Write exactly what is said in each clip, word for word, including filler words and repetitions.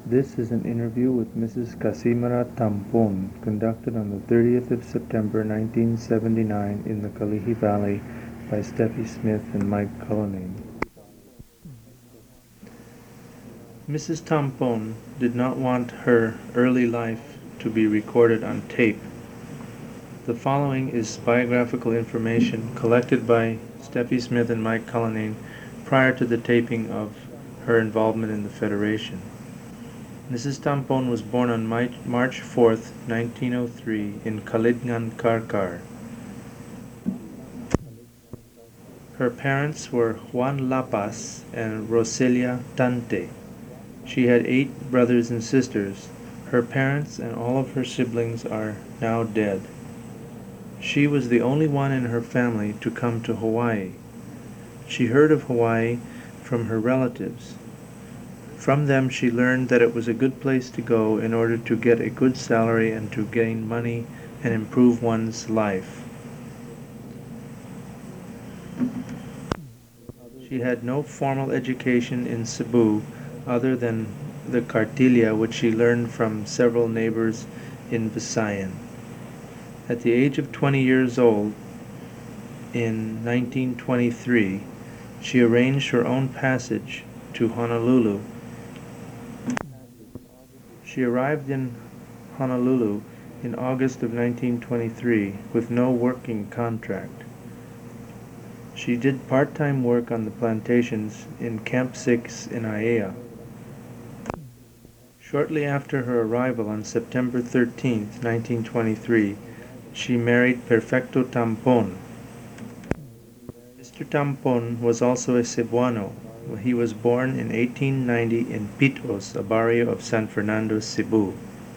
This is an interview with Missus Casimira Tampon, conducted on the thirtieth of September nineteen seventy-nine in the Kalihi Valley by Steffi Smith and Mike Cullinane. Missus Tampon did not want her early life to be recorded on tape. The following is biographical information collected by Steffi Smith and Mike Cullinane prior to the taping of her involvement in the Federation. Missus Tampon was born on March fourth, nineteen oh three in Kalidngan, Karkar. Her parents were Juan Lapas and Roselia Tante. She had eight brothers and sisters. Her parents and all of her siblings are now dead. She was the only one in her family to come to Hawaii. She heard of Hawaii from her relatives. From them she learned that it was a good place to go in order to get a good salary and to gain money and improve one's life. She had no formal education in Cebu other than the Cartilla, which she learned from several neighbors in Visayan. At the age of twenty years old, in nineteen twenty-three, she arranged her own passage to Honolulu. She arrived in Honolulu in August of nineteen twenty-three with no working contract. She did part-time work on the plantations in Camp six in Aiea. Shortly after her arrival on September thirteenth, nineteen twenty-three, she married Perfecto Tampon. Mister Tampon was also a Cebuano. He was born in eighteen ninety in Pitros, a barrio of San Fernando, Cebu.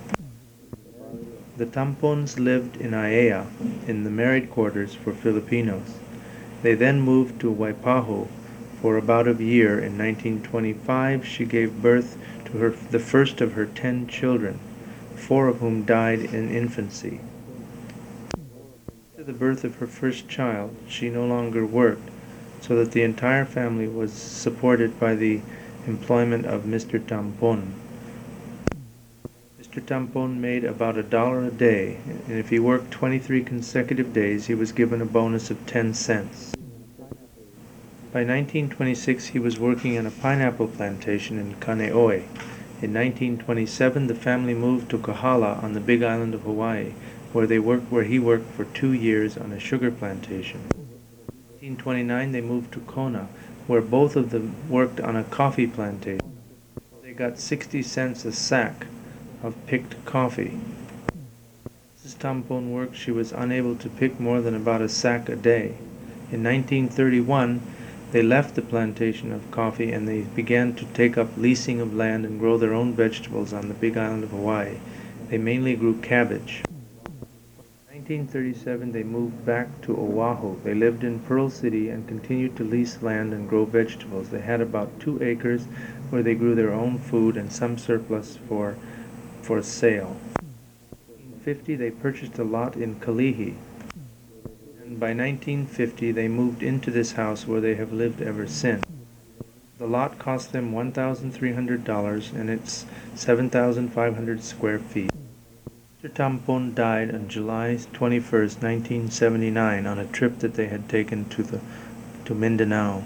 The Tampons lived in Aiea, in the married quarters for Filipinos. They then moved to Waipahu for about a year. In nineteen twenty-five, she gave birth to her, the first of her ten children, four of whom died in infancy. After the birth of her first child, she no longer worked, so that the entire family was supported by the employment of Mister Tampon. Mister Tampon made about a dollar a day, and if he worked twenty-three consecutive days, he was given a bonus of ten cents. By nineteen twenty-six, he was working on a pineapple plantation in Kaneohe. In nineteen twenty-seven, the family moved to Kahala on the Big Island of Hawaii, where they worked, where he worked for two years on a sugar plantation. In nineteen twenty-nine, they moved to Kona, where both of them worked on a coffee plantation. They got sixty cents a sack of picked coffee. Missus Tampon worked, she was unable to pick more than about a sack a day. In nineteen thirty-one, they left the plantation of coffee and they began to take up leasing of land and grow their own vegetables on the Big Island of Hawaii. They mainly grew cabbage. In nineteen thirty-seven, they moved back to Oahu. They lived in Pearl City and continued to lease land and grow vegetables. They had about two acres where they grew their own food and some surplus for, for sale. In nineteen fifty, they purchased a lot in Kalihi. And by nineteen fifty, they moved into this house where they have lived ever since. The lot cost them one thousand three hundred dollars and it's seven thousand five hundred square feet. Mister Tampon died on July twenty-first, nineteen seventy-nine on a trip that they had taken to the to Mindanao.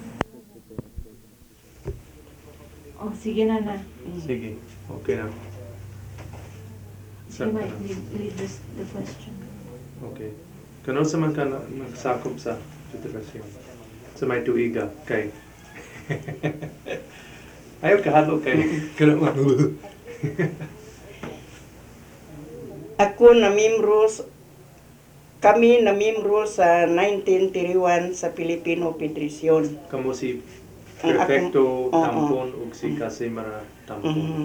Oh, sige na na. Sige, okay na. You might leave, leave this, the question. Okay. Kano sa man ka nagsakop sa federasyon? Sa may tuiga kay ayaw kahalo kay kano man. Ako na miyembro, kami na miyembro sa nineteen thirty-one sa Filipino Federasyon. Kamo si Ang Perfecto akong- oo. Tampon ug si Casimira Tampon. Mhm.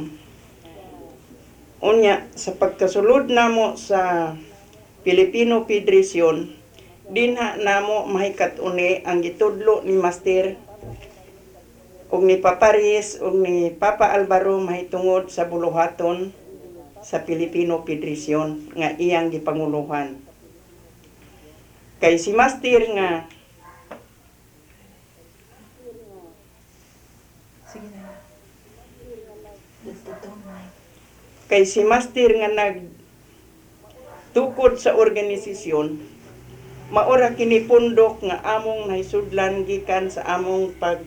Unya, sa pagkasulod namo sa Filipino Federasyon, dinha namo mahikat uni ang gitudlo ni Master ug ni Papa Riz ug ni Papa Alvaro mahitungod sa buluhaton sa Filipino Federasyon nga iyang gipanguluhan. Kay si Master nga Sige na. That's the tone. Kay si Master nga nag tukod sa organisasyon, maora kini pundok nga among nahisudlan gikan sa among pag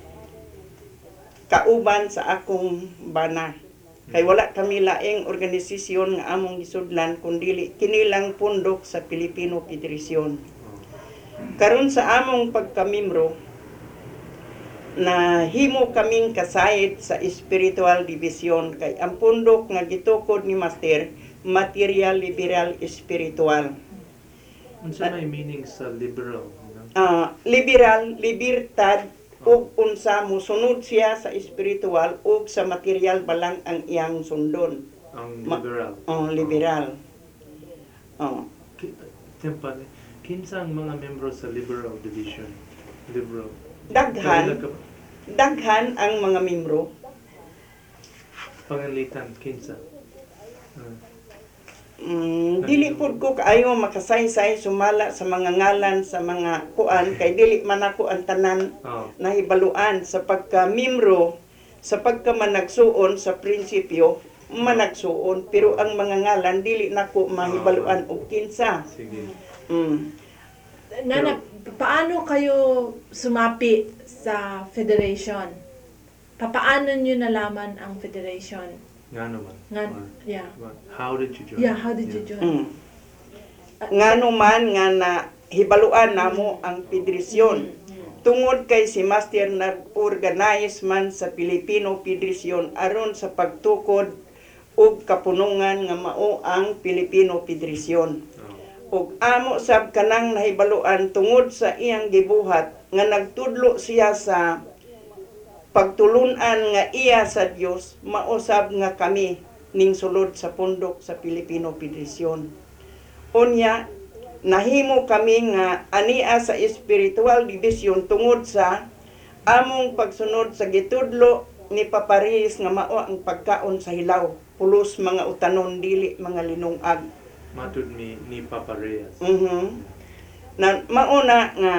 kauban sa akong bana. Kay wala kami laing organisasyon nga among gisudlan kundi kini lang pundok sa Pilipino Federasyon. Karon sa among pagkamembro, na himo kaming kasayid sa spiritual division kay ang pundok nga gitukod ni Master material liberal spiritual. Unsa may meaning sa liberal? No? Ah, liberal libertad ug unsa mosunod siya sa spiritual ug sa material balang ang iyang sundon. Ang Ma- liberal. Oh, liberal. Oh. Ki- Tempane, kinsa ang mga membro sa liberal division? Liberal. Daghan, Kanila ka- daghan ang mga membro. Pangalitan, kinsa? Ah, Mm, dili pud ko kaayo makasaysay sumala sa mga ngalan sa mga kuan kay dili man ako ang tanan oh. nahibaluan sa pagka-membro sa pagkamanagsuon sa prinsipyo managsuon pero ang mga ngalan dili nako mahibaluan og kinsa. Sige. Mm. Nana, paano kayo sumapi sa federation? Papaano nyo nalaman ang federation? Nga naman. Nga, Or yeah. what? How did you join? Yeah, how did you join? Mm. Ngano man nga na hibaluan namo ang federasyon tungod kay si Master nag-organize man sa Pilipino Federasyon aron sa pagtukod ug kapunungan nga mao ang Pilipino Federasyon. Oh. Ug amo sab kanang nahibaluan tungod sa iyang gibuhat nga nagtudlo siya sa pagtulunan nga iya sa Dios mausab nga kami ning sulod sa pundok sa Pilipino Federasyon. Unya nahimo kami nga ania sa spiritual division tungod sa among pagsunod sa gitudlo ni Papa Reyes nga mao ang pagkaon sa hilaw, pulos mga utanon dili mga linungag. Matud mi ni Papa Reyes. Mhm. Na mauna nga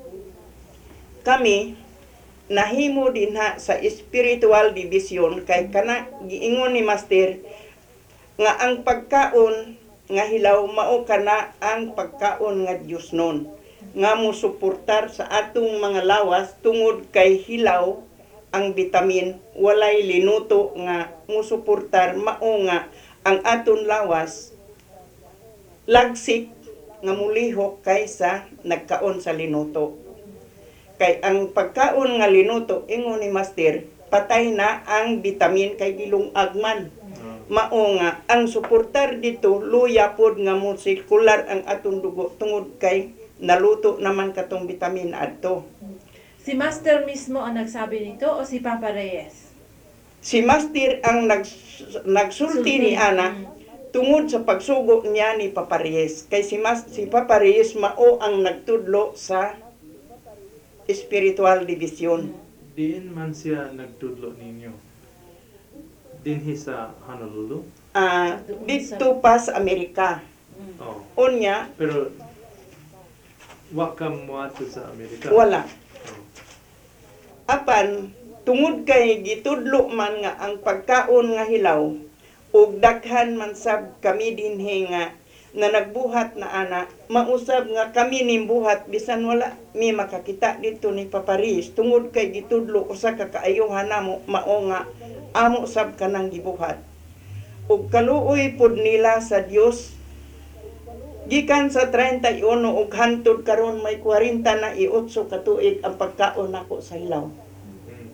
kami nahimo dinha sa spiritual division kay kana giingon ni Master nga ang pagkaon nga hilaw mao kana ang pagkaon nga Dios nun nga mosuportar sa atong mga lawas tungod kay hilaw ang vitamin walay linuto nga mosuportar mao nga ang aton lawas lagsik nga mulihok kaysa nagkaon sa linuto. Kay ang pagkaon nga linuto ingon ni Master patay na ang vitamin kay gilungag man. Oh. Mao nga ang suportar dito luya pod nga mo sirkular ang atong dugo tungod kay naluto naman katong vitamin adto. Si Master mismo ang nagsabi nito o si Papa Reyes? Si Master ang nags, nagsulti ni ana tungod sa pagsugo niya ni Papa Reyes. Kay si Mas, si Papa Reyes mao ang nagtudlo sa spiritual division. Diin man siya nagtudlo ninyo? Dinhi sa Honolulu? Ah, dito pa sa Amerika. Oh. Unya, Pero wa ka moadto sa Amerika? wala. Oh. Apan, tungod kay gitudlo man nga ang pagkaon nga hilaw, ug daghan man sab kami dinhi nga na nagbuhat na ana, mausab nga kami nimbuhat bisan wala mi makakita dito ni Papa Reyes tungod kay gitudlo usa ka kaayuhan namo mao nga amo sab kanang gibuhat. Ug kaluoy pod nila sa Dios gikan sa thirty-one ug hantod karon may forty na iotso ka tuig ang pagkaon nako sa hilaw. Mm.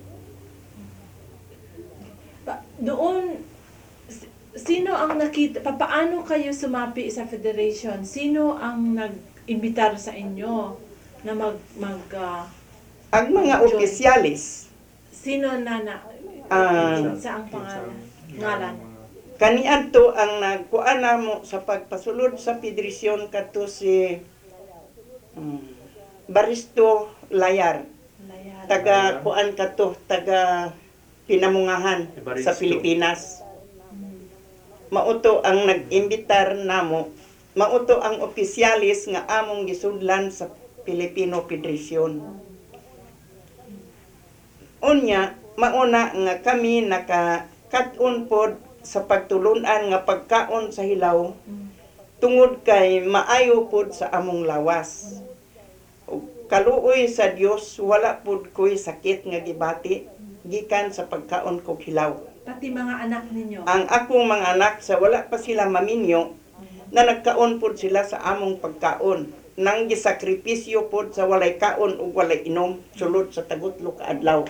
Pa- doon, s- sino ang nakita, papaano kayo sumapi sa federation? Sino ang nag-imbitar sa inyo na mag, mag, ah, Ang mga Joy. opisyalis sino na na, Ah, sa ang pangalan? Ngalan? kaniadto ang nagkuan namo sa pagpasulod sa federasyon kato si um, Baristo Layar. Layar. Taga kuan kato, taga pinamungahan Evaristo. sa Pilipinas. Mauto ang nag-imbitar namo. Mauto ang opisyalis nga among gisudlan sa Filipino Federasyon. Unya, mauna nga kami naka kat-on pod sa pagtulunan nga pagkaon sa hilaw tungod kay maayo pod sa among lawas. Ug kaluoy sa Dios wala pod ko'y sakit nga gibati gikan sa pagkaon ko hilaw. Pati mga anak ninyo. Ang akong mga anak sa wala pa sila maminyo na nagkaon pod sila sa among pagkaon nang gisakripisyo pod sa walay kaon ug walay inom sulod sa tagutlo ka adlaw.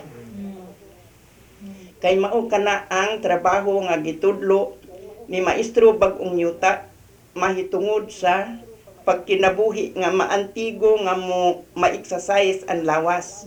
Kay mao kana ang trabaho nga gitudlo ni Maestro Bag-ong Yuta mahitungod sa pagkinabuhi nga maantigo nga mo ma-exercise ang lawas.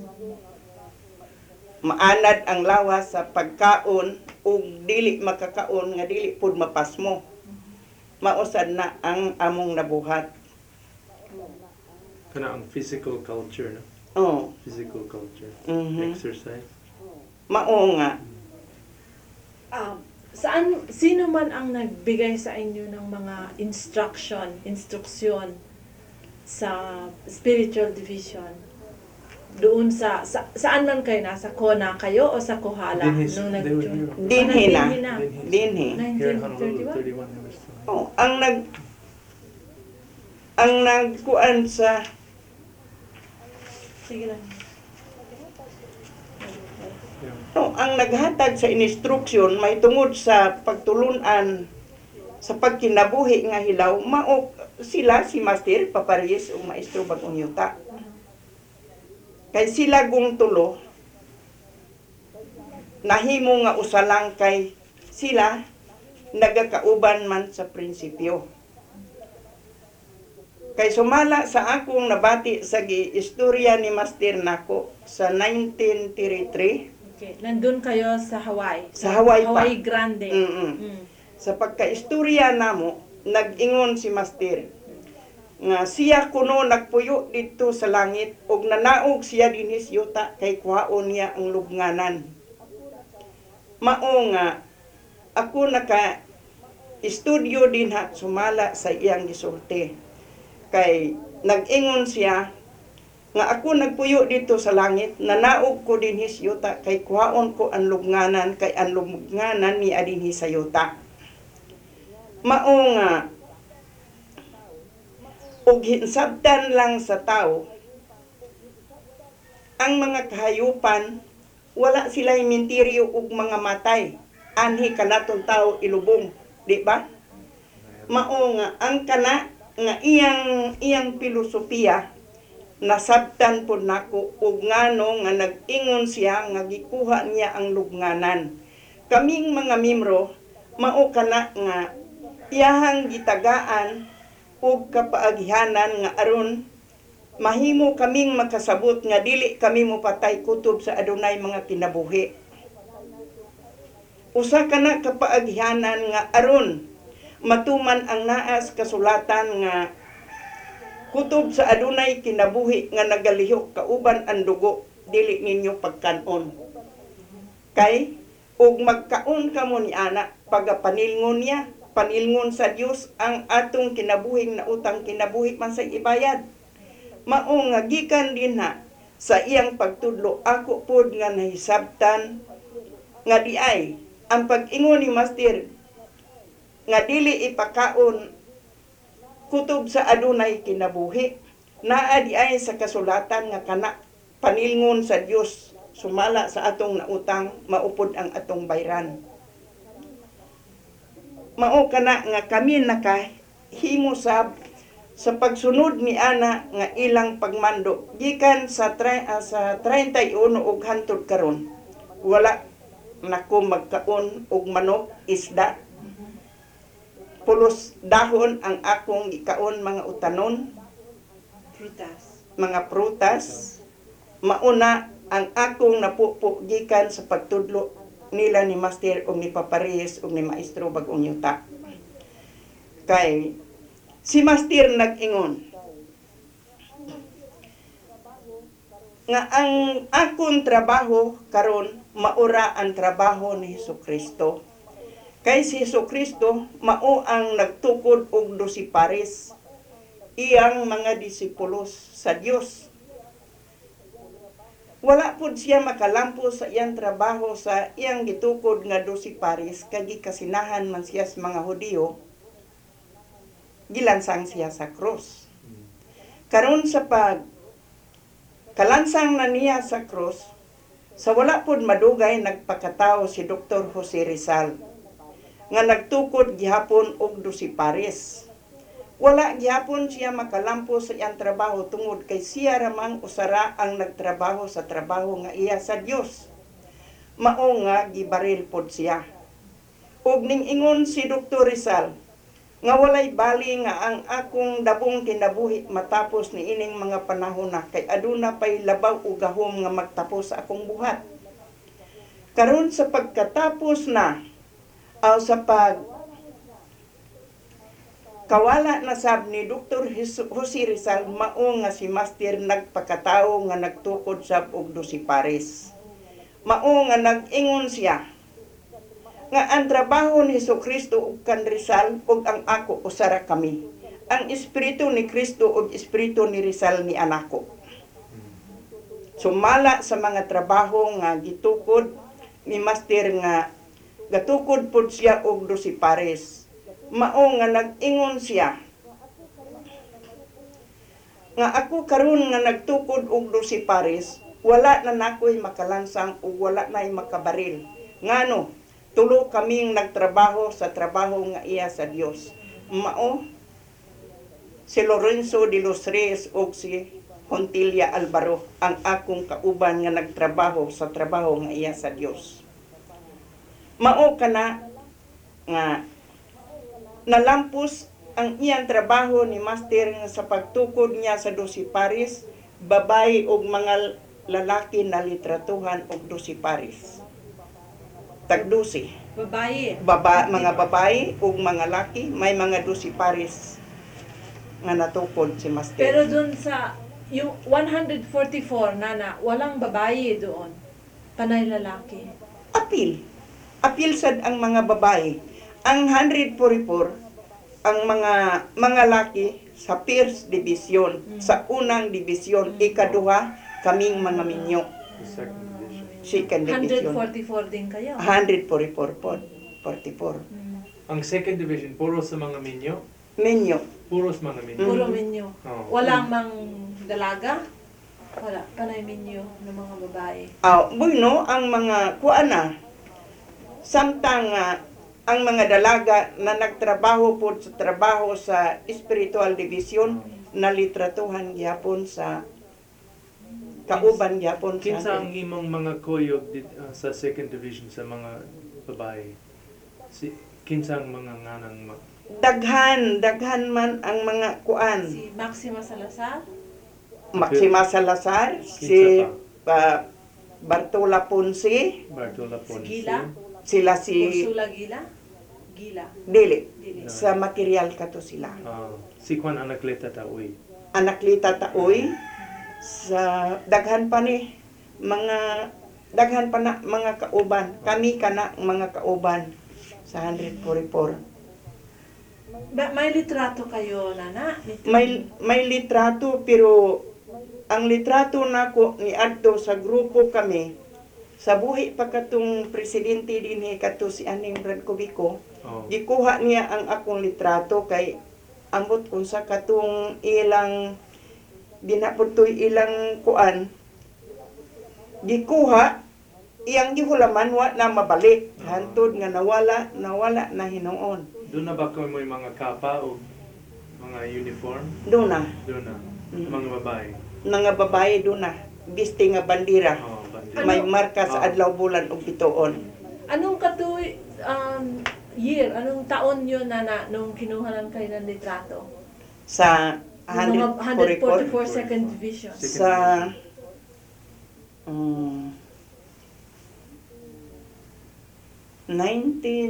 Maanad ang lawas sa pagkaon ug dili makakaon nga dili pud mapasmo. Mausad na ang among nabuhat. Kana ang physical culture, no? Oh, Physical culture. mhm. Exercise. Mao nga. Ah, saan, sino man ang nagbigay sa inyo ng mga instruction, instruksyon sa spiritual division? Doon sa, sa saan man kayo? Nasa Kona kayo o sa Kohala? Dinhis, Nung they were nag-join? here. Dinhi na. Dinhi na. Dinhi. Here in nineteen Honolulu, thirty-one? thirty-one, they were still here. Oh, ang nag ang nagkuan sa Sige lang. Yeah. no, ang naghatag sa instruksyon may tungod sa pagtulunan sa pagkinabuhi nga hilaw mao sila si Master Paparis ug Maestro Bag-ong Yuta. Kay sila gong tulo nahimo nga usa lang kay sila nagakauban man sa prinsipyo. Kay sumala sa akong nabati sa giistorya ni Master nako sa nineteen thirty-three Okay. Nandun kayo sa Hawaii. Sa Hawaii pa. Hawaii Grande. Mm-mm. Mm. sa pagkaistorya namo nag-ingon si Master nga siya kuno nagpuyo dito sa langit ug nanaog siya dinhi sa yuta kay kuhaon niya ang lubnganan. Mao nga ako naka estudyo dinha sumala sa iyang gisulti. Kay nag-ingon siya nga ako nagpuyo dito sa langit nanaog ko dinhi sa yuta kay kuhaon ko ang lubnganan kay ang lubnganan ni dinhi sa yuta. Mao nga ug hinsabtan lang sa tao ang mga kahayupan wala sila mintiryo ug mga matay anhi kanatong tao ilubong, di ba? Mao nga ang kana nga iyang iyang filosofiya nasabtan pud nako ug ngano nga nag-ingon siya nga gikuha niya ang lubnganan. Kaming mga miyembro mao kana nga iyahang gitagaan ug kapaagihanan nga aron mahimo kaming makasabot nga dili kami mopatay kutob sa adunay mga kinabuhi. Usa kana kapaagihanan nga aron matuman ang naas kasulatan nga kutob sa adunay kinabuhi nga nagalihok kauban ang dugo dili ninyo pagkanon. Kay ug magkaon kamo ni ana pagapanilngon niya panilngon sa Dios ang atong kinabuhing na utang kinabuhi man sa ibayad. Mao nga gikan dinha sa iyang pagtudlo ako pod nga nahisabtan nga diay ang pag-ingon ni Master nga dili ipakaon kutob sa adunay kinabuhi naa diay sa kasulatan nga kana panilngon sa Dios sumala sa atong nautang maupod ang atong bayran. Mao kana nga kami nakahimo sab sa pagsunod ni ana nga ilang pagmando gikan sa tre, uh, sa thirty-one ug hantod karon wala nako magkaon og manok isda pulos dahon ang akong gikaon mga utanon Prutas. mga prutas mauna ang akong napupo gikan sa pagtudlo nila ni Master o ni Paparis o ni Maestro Bag-ong Yuta. Kay si Master nag-ingon nga ang akong trabaho karon maura ang trabaho ni Hesukristo. Kay si Hesukristo mao ang nagtukod og dosi pares iyang mga disipulos sa Dios. Wala pud siya makalampo sa iyang trabaho sa iyang gitukod nga dosi pares kay gikasinahan man siya sa mga Hudiyo. Gilansang siya sa krus. Karon sa pag kalansang na niya sa krus, sa wala pud madugay nagpakatawo si Doktor Jose Rizal nga nagtukod gihapon og dosi pares. Wala gihapon siya makalampo sa iyang trabaho tungod kay siya ramang usara ang nagtrabaho sa trabaho nga iya sa Dios. Mao nga gibaril pod siya. Ug ning ingon si Doktor Rizal nga walay bali nga ang akong dabong kinabuhi matapos ni ining mga panahon na kay aduna pay labaw ug gahom nga magtapos sa akong buhat. Karon sa pagkatapos na aw sa pag kawala na sab ni Doktor Jose Rizal, mao nga si Master nagpakatawo nga nagtukod sab og dosi pares. Mao nga nag-ingon siya nga ang trabaho ni Jesucristo ug kan Rizal ug ang ako usara kami. Ang espiritu ni Kristo ug espiritu ni Rizal ni anako. Sumala sa mga trabaho nga gitukod ni Master nga gatukod pod siya og dosi pares. Mao nga nag-ingon siya nga ako karon nga nagtukod og dosi pares, wala na nakoy makalansang ug wala na'y makabaril. Ngano, tulo kaming nagtrabaho sa trabaho nga iya sa Dios. Mao si Lorenzo de los Reyes ug si Hontilia Alvaro ang akong kauban nga nagtrabaho sa trabaho nga iya sa Dios. Mao kana nga nalampos ang iyang trabaho ni Master nga sa pagtukod niya sa dosi pares, babay ug mga lalaki na litratuhan og dosi pares. Tagdusi. Babae. Baba, mga babae ug mga laki, may mga dosi pares nga natukod si Master. Pero dun sa yung one forty-four, nana, walang babae doon. Panay lalaki. Apil. Apil sad ang mga babae. Ang one forty-four, ang mga mga laki sa First Division, Mm. sa unang division, Mm. ikaduha, kaming mga minyo. The second division. Second division. one forty-four din kayo. one forty-four po. forty-four. Mm. Ang second division, puro sa mga minyo? Minyo. Puro sa mga minyo? Puro Mm. minyo. Oo. Walang mang dalaga? Wala. Panay minyo ng mga babae. Ah, bueno, ang mga kuana, samtang ah, ang mga dalaga na nagtrabaho po sa trabaho sa spiritual division, nalitratuhan gyapon sa kauban gyapon sa Kinsa ang imong mga kuyog dit, ah, sa second division sa mga babae? Si kinsa ang mga nganang ma- daghan daghan man ang mga kuan. Si Maxima Salazar? Maxima Salazar, Kinsa si uh, Bartola Ponce, Bartola Ponce? Gila? sila si Ursula Gila? Gila. Dili, Dili. sa material kato sila. Ah, si Juan Anakleta Taoy. Anaklita Taoy, sa daghan pa ni mga daghan pa na mga kauban. Kami kana mga kauban sa one forty-four. Ba- may litrato kayo, nana? Nito? May may litrato pero ang litrato nako ni adto sa grupo kami sa buhi pa katong presidente dinhi kato si Aning Brancovico. Oh. Gikuha niya ang akong litrato kay ambot unsa katong ilang dinaputoy ilang kuan. Gikuha iyang gihulaman wa na mabalik hantod nga nawala nawala na hinuon. Doon na ba kayo may mga kapa o mga uniform? Do na Doon na. Mm. Mga babae. mga babae do na biste nga bandera. Oh, bandera. May marka sa Oh. adlaw bulan ug bituon. Anong katuy, um, year, anong taon yun, nana, nung kinuhanan kayo ng litrato? Sa Yung mga one forty-four one forty-four second division. Second sa um, nineteen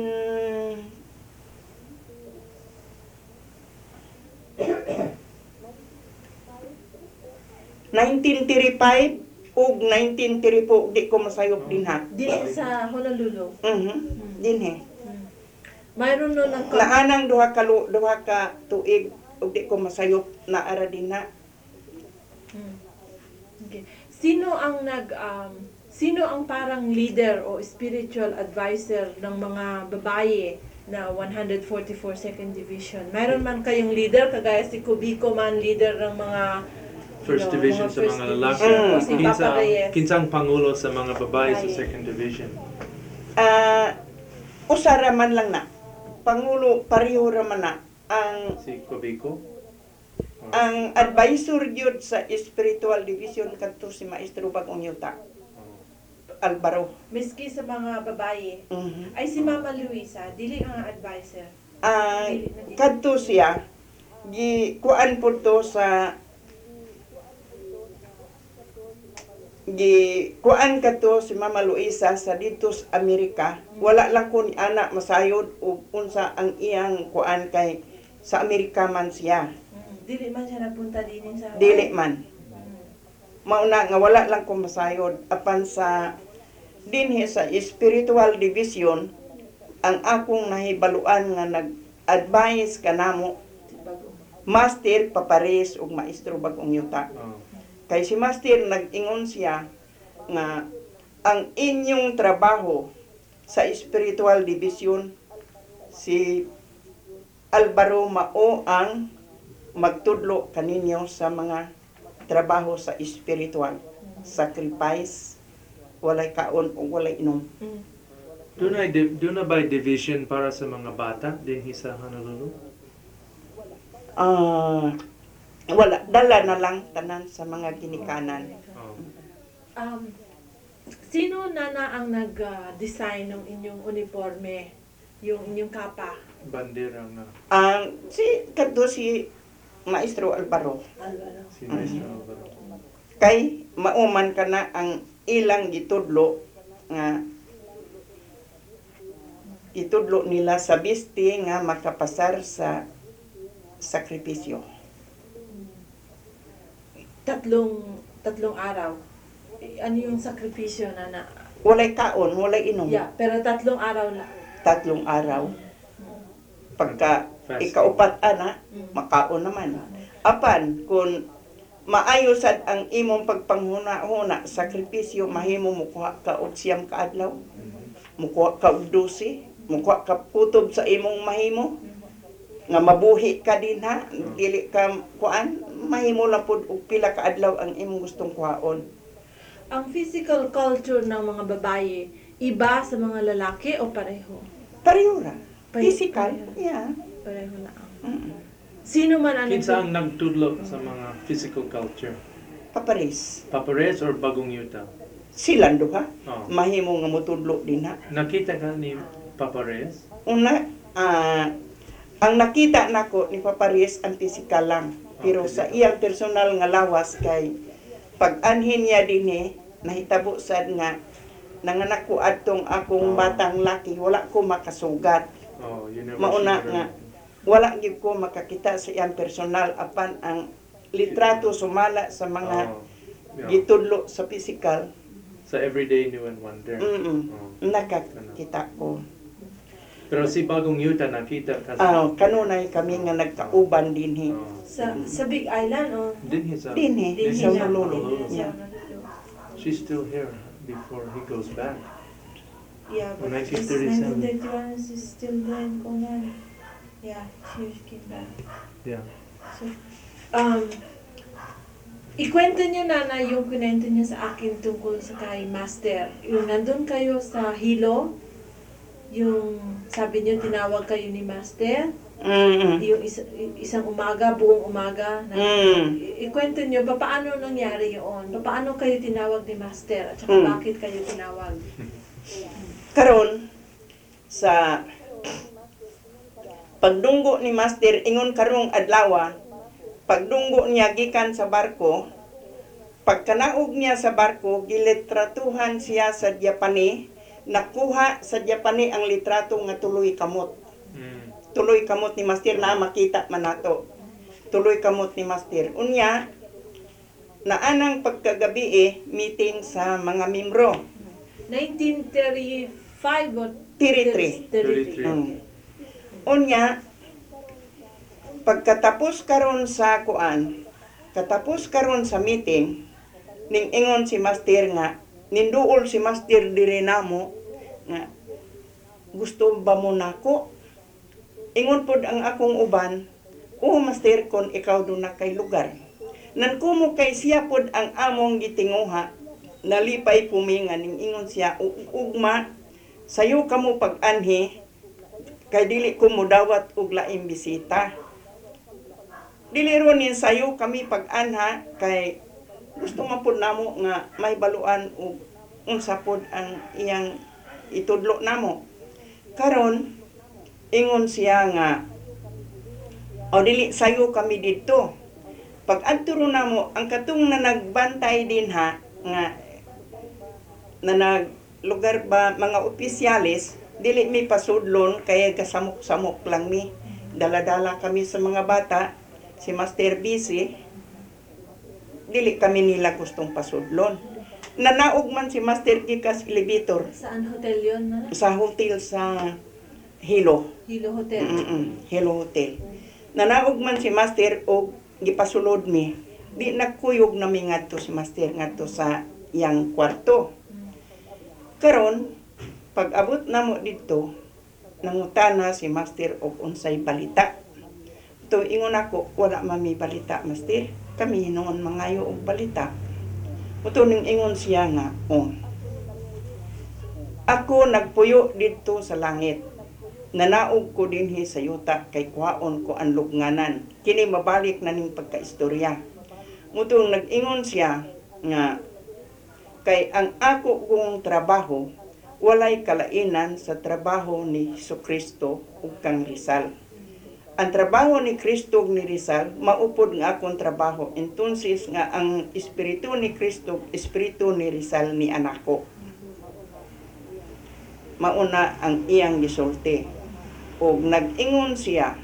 nineteen thirty-five ug nineteen thirty-four di ko masayop din ha. Di sa Honolulu. Mhm. Dinhi. Hmm. Mayroon nun ng Naanang duha ka lu- duha ka tuig ug di ko masayop na ara din na. Hmm. Okay. sino ang nag um, sino ang parang leader o spiritual advisor ng mga babae na one forty-four second Division? Mayroon man kayong leader, kagaya si Kubico man, leader ng mga First you know, Division sa first mga lalaki. division, Mm. o si Kinsa, Papa Reyes. kinsang pangulo sa mga babae sa Babae. Second Division. Ah, usara man lang na. Pangulo pareho ra man na ang Si Cobico. ang advisor gyud sa spiritual division kadto si Maestro Bagong Yuta Alvaro. Miski sa mga babae. Mhm. Ay si Mama Luisa, dili ang advisor. Ah, kadto siya gi kuan po to sa gi kuan kadto si Mama Luisa sa dito sa Amerika. Wala lang ko ni ana masayod og unsa ang iyang kuan kay sa Amerika man siya. Mm, dili man siya nagpunta din sa Hawaii. Dili man. Mm. Mauna nga wala lang ko masayod apan sa dinhi sa spiritual division ang akong nahibaluan nga nag-advise kanamo Bago. Master Papares ug Maestro Bagong Yuta. Oh. Kay si Master nag-ingon siya nga ang inyong trabaho sa spiritual division si Alvaro mao ang magtudlo kaninyo sa mga trabaho sa spiritual, sacrifice, walay kaon o walay inom. Mm. Doon ay di- doon na ba division para sa mga bata din sa Honolulu? Ah, wala, dala na lang tanan sa mga ginikanan. Oh. Um, sino na na ang nag-design ng inyong uniforme, yung inyong kapa? Bandera na Ang si kadto si Maestro Alvaro Alvaro. si Maestro Alvaro. kay mauman kana ang ilang gitudlo nga itudlo nila sa bisti nga makapasar sa sakripisyo. Tatlong tatlong araw. Eh, Ano yung sakripisyo na na? Walay kaon, walay inom. Yeah, pero tatlong araw na. Tatlong araw. Pagka Fasting. ikaupat ana, Mm. makaon naman. Apan kung maayo sad ang imong pagpanghuna-huna, sakripisyo mahimo mo kuha ka og siyam ka adlaw, mukuha ka og dose, mukuha ka kutob sa imong mahimo nga mabuhi ka din ha, dili ka kuan, mahimo lang pud og pila ka adlaw ang imong gustong kuhaon. Ang physical culture ng mga babae, iba sa mga lalaki o pareho? Pareho ra. Pare- Physical, pareho. yeah. Pareho na ang. Mm. Sino man ang Kinsa ang nagtudlo sa mga physical culture? Papares. Papares or Bagong Yuta? Silang duha, Oh. mahimo nga motudlo din ha. Nakita ka ni Papares? Una, ah, ang nakita nako ni Papares ang physical lang. Pero Okay. sa iyang personal nga lawas kay pag-anhin niya dinhi nahitabo sad nga nanganak ko adtong akong Oh. batang laki, wala ko makasugat. Oh, you never Mauna showed nga her. wala gyud ko makakita sa iyang personal apan ang litrato sumala sa mga Oh, yeah. gitudlo sa physical. Sa everyday new and wonder. Mm. Oh. Nakakita ko. Pero si Bagong Yuta nakita ka Ah, kanunay kami nga nagkauban dinhi. Oh. sa sa Big Island o Dinhi sa Dinhi, Dinhi sa na- Honolulu. Dinhi sa Yeah. Honolulu. She's still here before he goes back. Yeah, but nineteen it's thirty-seven. nineteen thirty-one is still there in Conan. Yeah, she came back. Yeah. So, um, ikwento niyo na na yung kwento niya sa akin tungkol sa kay Master. Yung nandun kayo sa Hilo, yung sabi niyo tinawag kayo ni Master, Mm. yung isa- isang umaga, buong umaga. Na, Mm. I- ikwento niyo, pa- paano nangyari yun? Pa- Paano kayo tinawag ni Master? At saka Mm. bakit kayo tinawag? Karon sa pagdunggo ni Master ingon karong adlaw, pagdunggo niya gikan sa barko, pagkanaog niya sa barko gilitratuhan siya sa Japani, nakuha sa Japani ang litrato nga tuloy kamot. Mm. Tuloy kamot ni Master na makita man nato. Tuloy kamot ni Master. Unya naanang pagkagabi eh, meeting sa mga membro. nineteen thirty-five or thirty-three. thirty-three. Mm. Unya, pagkatapos karon sa kuan, katapos karon sa meeting, ning ingon si Master nga ninduol si Master diri namo nga gusto ba mo nako? Ingon pod ang akong uban, o Master, kon ikaw do na kay lugar. Nan kumo kay siya pod ang among gitinguha, nalipay pumingan ning ingon siya, ugma, sayo kamo pag-anhi, kay dili ko mudawat og laing bisita. Dili ron nin sayo kami pag-anha, kay gusto man pod namo nga may baluan og unsa pod ang iyang itudlo namo. Karon ingon siya nga, o dili sayo kami dito. Pag adturo namo ang katong na nagbantay din ha nga na nag lugar ba mga opisyalis dili mi pasudlon kaya kasamok-samok lang mi. Dala-dala kami sa mga bata, si Master busy. Dili kami nila gustong pasudlon. Nanaog man si Master gikas elevator Saan hotel yun? Na? sa hotel sa Hilo. Hilo Hotel. Mm-mm, Hello Hotel. Nanaog man si Master og gipasulod mi. Di nagkuyog na mi ngadto si Master ngadto sa iyang kwarto. Karon pag abot namo dito nangutana si Master og unsay balita. To ingon ako, wala mami balita, Master. Kami noon mangayo og balita. Uto ning ingon siya nga, oh. Ako nagpuyo dito sa langit. Nanaog ko dinhi sa yuta kay kuhaon ko ang lubnganan. Kini mabalik na ning pagkaistorya. Mutong nag-ingon siya nga kay ang ako kong trabaho walay kalainan sa trabaho ni Jesucristo ug kang Rizal. Ang trabaho ni Kristo ug ni Rizal maupod nga akong trabaho. Entonces nga ang espiritu ni Kristo, espiritu ni Rizal ni anako. Mauna ang iyang gisulti. Og nag-ingon siya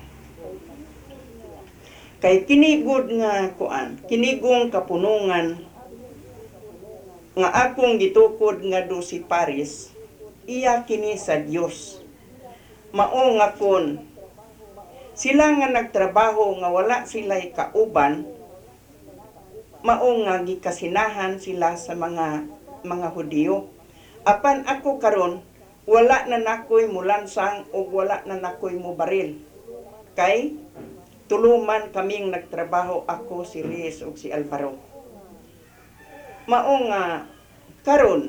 kay kinigod nga kuan, kinigong kapunungan nga akong gitukod nga do si Paris, iya kini sa Dios. Mao nga kon sila nga nagtrabaho nga wala sila'y kauban, mao nga gikasinahan sila sa mga mga Hudiyo. Apan ako karon wala na nakoy mulansang o wala na nakoy mo baril. Kay tuluman kaming nagtrabaho, ako, si Reyes o si Alvaro. Mao nga karon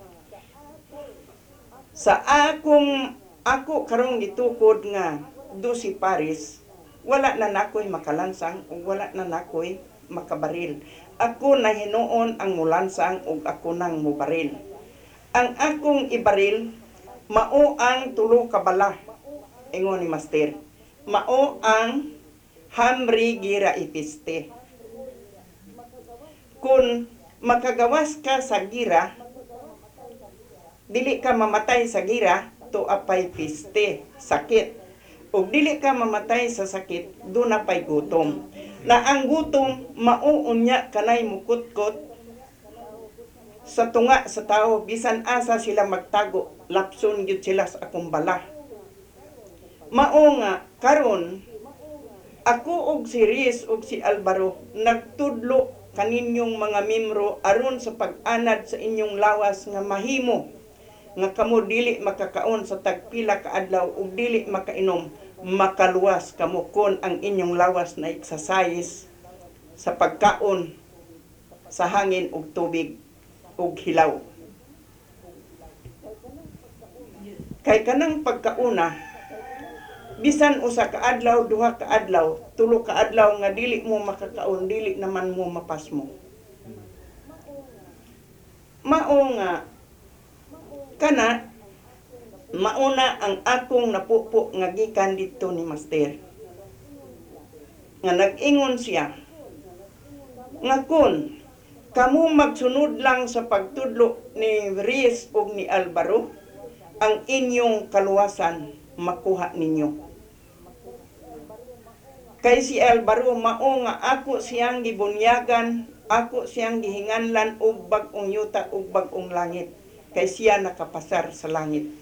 sa akong ako karong gitukod nga do si Paris, wala na nakoy makalansang o wala na nakoy makabaril. Ako na hinuon ang mulansang o ako nang mubaril. Ang akong ibaril mao ang tulo ka bala, ingon ni Master. Mao ang hamri gira ipiste. Kung makagawas ka sa gira, dili ka mamatay sa gira, to apay piste, sakit. O dili ka mamatay sa sakit, do na pay gutom. Na ang gutom, mauunya kanay mukutkot sa tunga sa tao, bisan asa sila magtago, lapson gyud sila sa akong bala. Mao nga karon ako og si Reyes og si Alvaro nagtudlo kaninyong mga membro aron sa pag-anad sa inyong lawas nga mahimo nga kamo dili makakaon sa tagpila ka adlaw ug dili makainom, makaluwas kamo kon ang inyong lawas na exercise sa pagkaon sa hangin ug tubig ug hilaw. Kay kanang pagkauna, bisan usa ka adlaw, duha ka adlaw, tulo ka adlaw nga dili mo makakaon, dili naman mo mapas mo. Mao nga kana mauna ang akong napupo nga gikan dito ni Master. Nga nag-ingon siya nga kun kamo magsunod lang sa pagtudlo ni Reyes ug ni Alvaro, ang inyong kaluwasan makuha ninyo. Kay si Alvaro mao nga ako siyang gibunyagan, ako siyang gihinganlan og bag-ong yuta ug bag-ong langit. Kay siya nakapasar sa langit.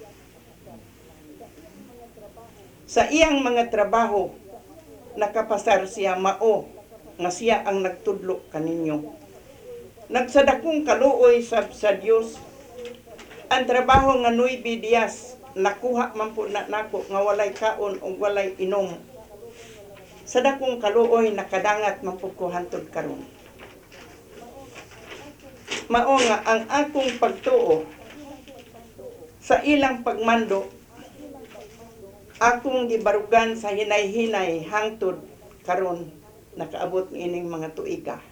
Sa iyang mga trabaho, nakapasar siya, mao nga siya ang nagtudlo kaninyo. nagsadakong kaluoy sab sa Dios. Ang trabaho nga nueve días nakuha man po na nako nga walay kaon ug walay inom. Sa dakong kaluoy nakadangat man po ko hantod karon. Mao nga ang akong pagtuo sa ilang pagmando, akong gibarugan sa hinay-hinay hangtod karon nakaabot ining mga tuiga.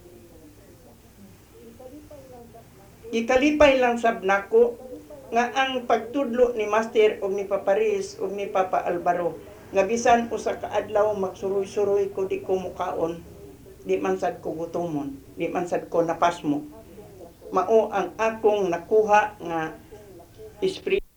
Gikalipay lang sab nako nga ang pagtudlo ni Master og ni Papa Riz og ni Papa Alvaro nga bisan usa ka adlaw magsuroy-suroy ko di ko mukaon, di man sad ko gutomon, di man sad ko napasmo. Mao ang akong nakuha nga espiritu